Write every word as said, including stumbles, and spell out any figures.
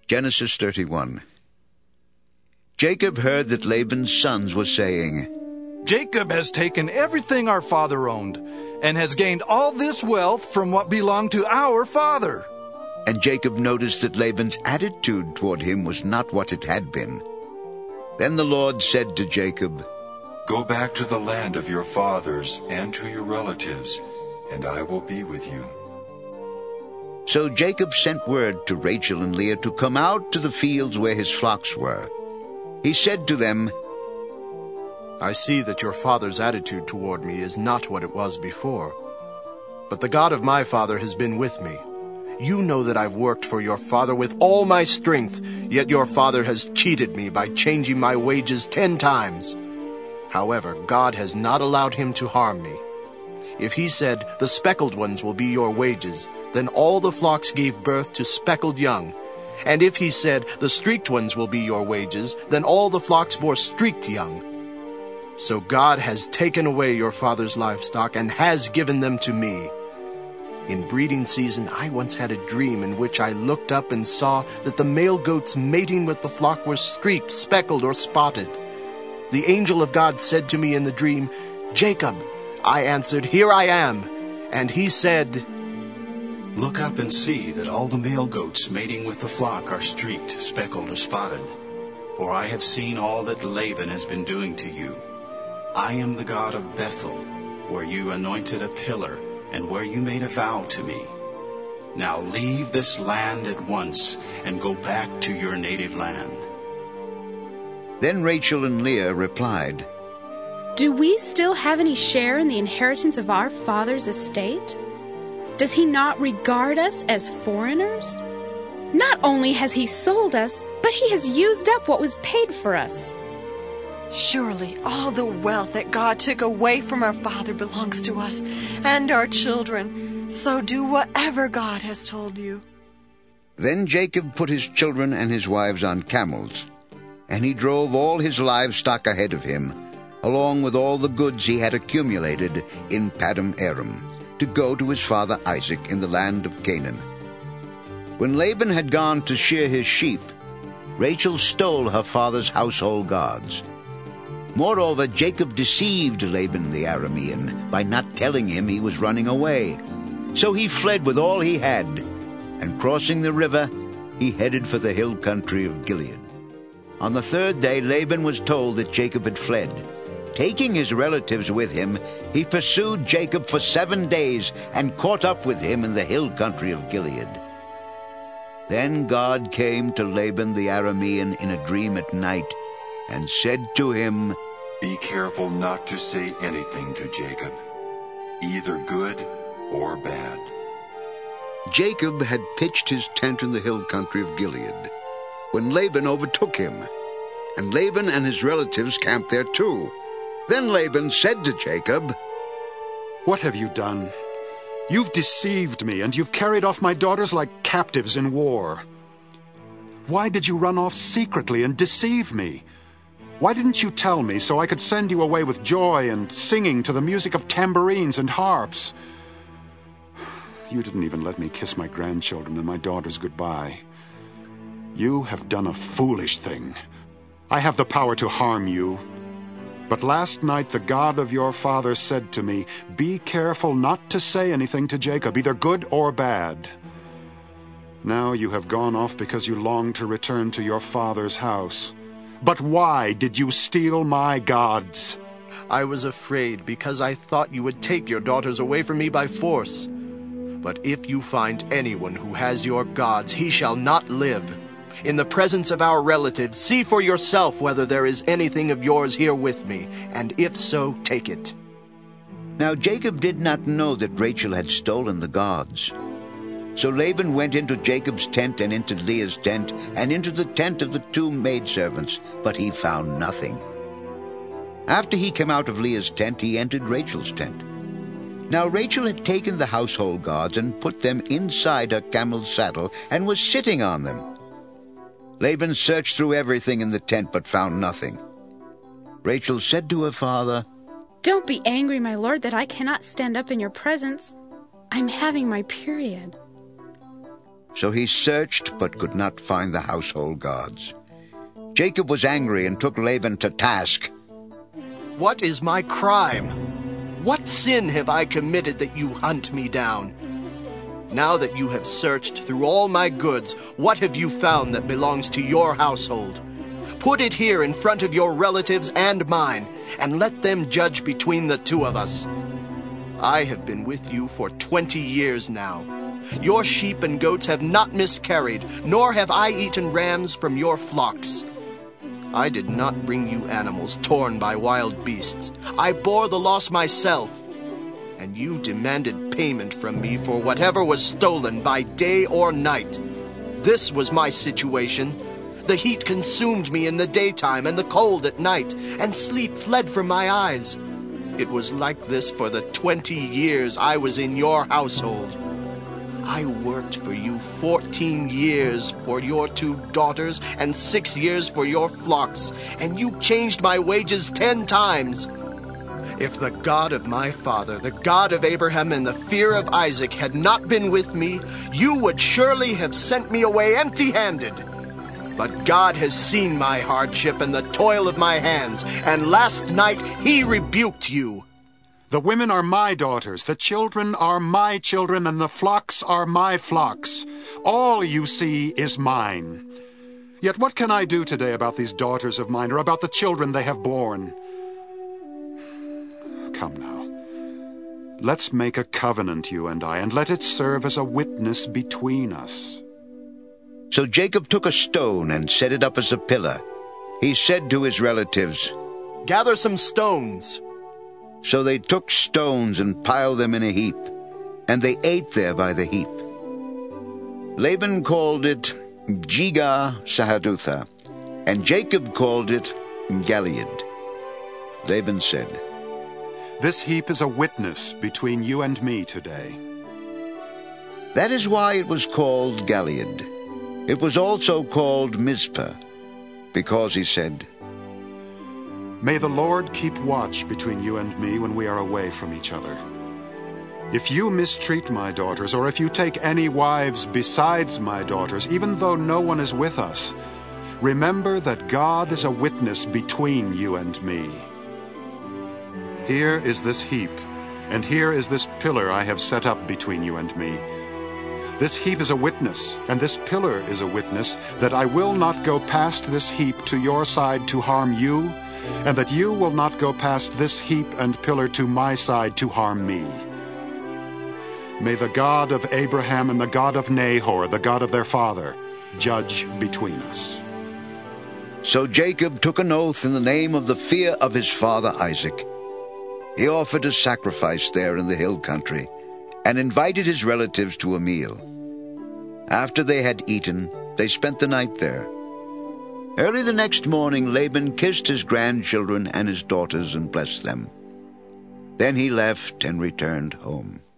Genesis thirty-one. Jacob heard that Laban's sons were saying, Jacob has taken everything our father owned, and has gained all this wealth from what belonged to our father. And Jacob noticed that Laban's attitude toward him was not what it had been. Then the Lord said to Jacob, Go back to the land of your fathers and to your relatives, and I will be with you. So Jacob sent word to Rachel and Leah to come out to the fields where his flocks were. He said to them, I see that your father's attitude toward me is not what it was before. But the God of my father has been with me. You know that I've worked for your father with all my strength, yet your father has cheated me by changing my wages ten times. However, God has not allowed him to harm me. If he said, the speckled ones will be your wages, then all the flocks gave birth to speckled young. And if he said, the streaked ones will be your wages, then all the flocks bore streaked young. So God has taken away your father's livestock and has given them to me. In breeding season, I once had a dream in which I looked up and saw that the male goats mating with the flock were streaked, speckled, or spotted. The angel of God said to me in the dream, Jacob. I answered, Here I am. And he said, Look up and see that all the male goats mating with the flock are streaked, speckled, or spotted. For I have seen all that Laban has been doing to you. I am the God of Bethel, where you anointed a pillar, and where you made a vow to me. Now leave this land at once, and go back to your native land. Then Rachel and Leah replied, Do we still have any share in the inheritance of our father's estate? Does he not regard us as foreigners? Not only has he sold us, but he has used up what was paid for us. Surely all the wealth that God took away from our father belongs to us and our children. So do whatever God has told you. Then Jacob put his children and his wives on camels, and he drove all his livestock ahead of him, along with all the goods he had accumulated in Paddan Aram, to go to his father Isaac in the land of Canaan. When Laban had gone to shear his sheep, Rachel stole her father's household gods. Moreover, Jacob deceived Laban the Aramean by not telling him he was running away. So he fled with all he had, and crossing the river, he headed for the hill country of Gilead. On the third day, Laban was told that Jacob had fled. Taking his relatives with him, he pursued Jacob for seven days and caught up with him in the hill country of Gilead. Then God came to Laban the Aramean in a dream at night and said to him, Be careful not to say anything to Jacob, either good or bad. Jacob had pitched his tent in the hill country of Gilead when Laban overtook him, and Laban and his relatives camped there too. Then Laban said to Jacob, What have you done? You've deceived me, and you've carried off my daughters like captives in war. Why did you run off secretly and deceive me? Why didn't you tell me so I could send you away with joy and singing to the music of tambourines and harps? You didn't even let me kiss my grandchildren and my daughters goodbye. You have done a foolish thing. I have the power to harm you. But last night the God of your father said to me, Be careful not to say anything to Jacob, either good or bad. Now you have gone off because you long to return to your father's house. But why did you steal my gods? I was afraid because I thought you would take your daughters away from me by force. But if you find anyone who has your gods, he shall not live. In the presence of our relatives, see for yourself whether there is anything of yours here with me, and if so, take it. Now Jacob did not know that Rachel had stolen the gods. So Laban went into Jacob's tent and into Leah's tent and into the tent of the two maidservants, but he found nothing. After he came out of Leah's tent, he entered Rachel's tent. Now Rachel had taken the household gods and put them inside her camel's saddle and was sitting on them. Laban searched through everything in the tent but found nothing. Rachel said to her father, Don't be angry, my lord, that I cannot stand up in your presence. I'm having my period. So he searched, but could not find the household gods. Jacob was angry and took Laban to task. What is my crime? What sin have I committed that you hunt me down? Now that you have searched through all my goods, what have you found that belongs to your household? Put it here in front of your relatives and mine, and let them judge between the two of us. I have been with you for twenty years now. Your sheep and goats have not miscarried, nor have I eaten rams from your flocks. I did not bring you animals torn by wild beasts. I bore the loss myself. And you demanded payment from me for whatever was stolen by day or night. This was my situation. The heat consumed me in the daytime and the cold at night, and sleep fled from my eyes. It was like this for the twenty years I was in your household. I worked for you fourteen years for your two daughters and six years for your flocks, and you changed my wages ten times. If the God of my father, the God of Abraham and the fear of Isaac had not been with me, you would surely have sent me away empty-handed. But God has seen my hardship and the toil of my hands, and last night he rebuked you. The women are my daughters, the children are my children, and the flocks are my flocks. All you see is mine. Yet what can I do today about these daughters of mine, or about the children they have borne? Come now. Let's make a covenant, you and I, and let it serve as a witness between us. So Jacob took a stone and set it up as a pillar. He said to his relatives, Gather some stones. So they took stones and piled them in a heap, and they ate there by the heap. Laban called it Jegar-sahadutha, and Jacob called it Galeed. Laban said, This heap is a witness between you and me today. That is why it was called Galeed. It was also called Mizpah, because he said, May the Lord keep watch between you and me when we are away from each other. If you mistreat my daughters, or if you take any wives besides my daughters, even though no one is with us, remember that God is a witness between you and me. Here is this heap, and here is this pillar I have set up between you and me. This heap is a witness, and this pillar is a witness, that I will not go past this heap to your side to harm you, and that you will not go past this heap and pillar to my side to harm me. May the God of Abraham and the God of Nahor, the God of their father, judge between us. So Jacob took an oath in the name of the fear of his father Isaac. He offered a sacrifice there in the hill country, and invited his relatives to a meal. After they had eaten, they spent the night there. Early the next morning, Laban kissed his grandchildren and his daughters and blessed them. Then he left and returned home.